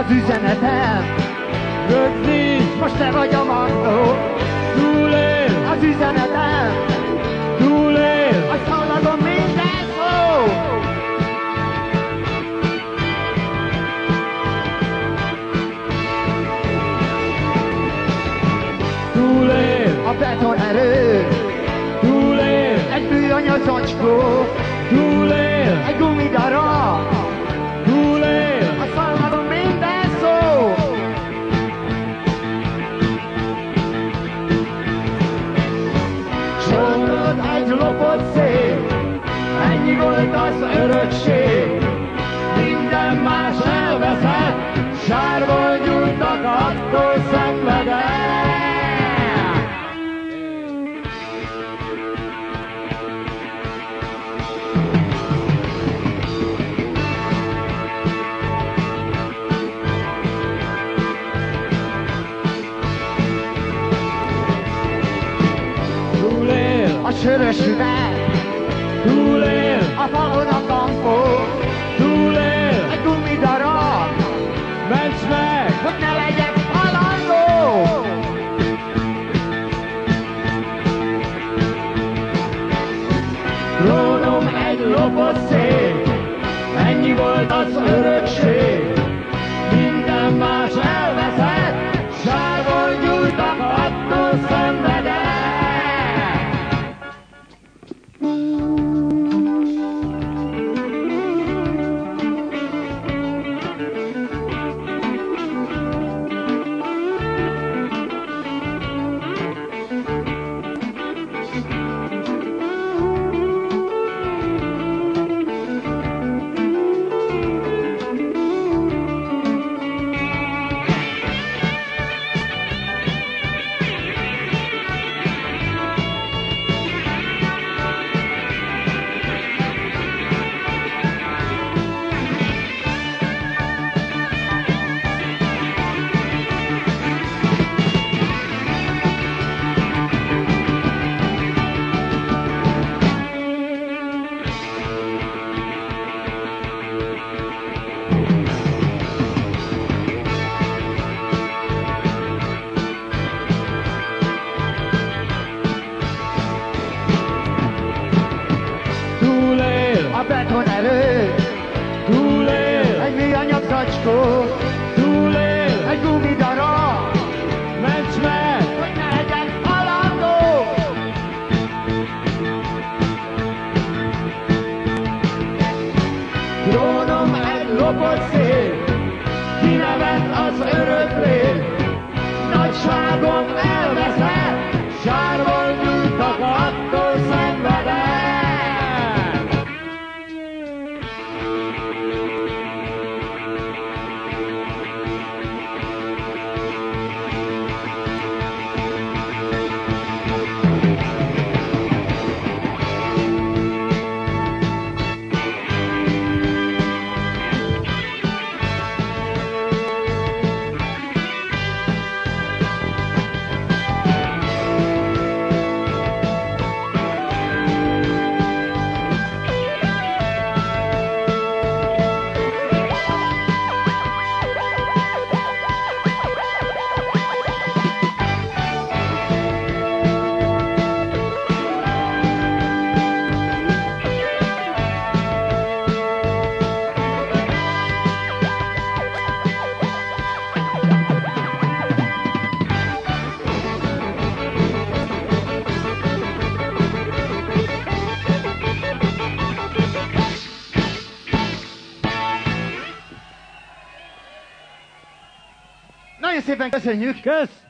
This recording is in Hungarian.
az üzenetem. Rögzíts, Most te vagy a magnó. túlél, Az üzenetem. túlél, Azt hallgatom minden szó. túlél, A beton erő. túlél, Egy műanyag zacskó. túlél, Egy gumidarab. túlél, Azt hallgatom minden szó. Csónod egy lopott szép. Ennyi volt az örökség. Minden más elveszett. Sárból gyújtak, attól szenvedek. túlél, A sörös üveg, túlél, a falon a kampó, túlél, egy gumidarab, ments meg, hogy ne legyek halandó. trónom egy lopott szép, ennyi volt az örökség. Minden más elveszett, sárból gyújtak, attól szenvedek. Túlél, A beton erő, túlél, egy műanyag zacskó, túlél, egy gumidarab, ments meg, hogy ne legyek halandó. trónom egy lopott szép, kinevett az öröklét. Nagyságom elveszett, sárból gyújtak, attól szenvedek. Nagyon szépen köszönjük! Kösz!